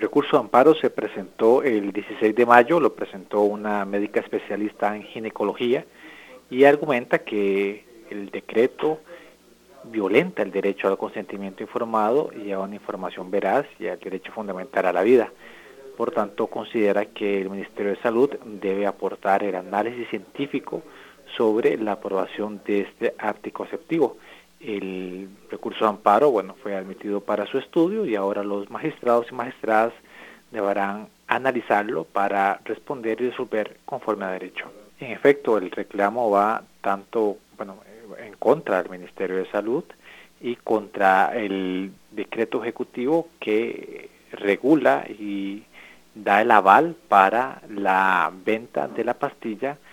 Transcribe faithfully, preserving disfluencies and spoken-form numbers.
recurso de amparo se presentó el dieciséis de mayo, lo presentó una médica especialista en ginecología y argumenta que el decreto violenta el derecho al consentimiento informado y a una información veraz y al derecho fundamental a la vida. Por tanto, considera que el Ministerio de Salud debe aportar el análisis científico sobre la aprobación de este anticonceptivo. El recurso de amparo, bueno, fue admitido para su estudio y ahora los magistrados y magistradas deberán analizarlo para responder y resolver conforme a derecho. En efecto, el reclamo va tanto, bueno, en contra del Ministerio de Salud y contra el decreto ejecutivo que regula y da el aval para la venta de la pastilla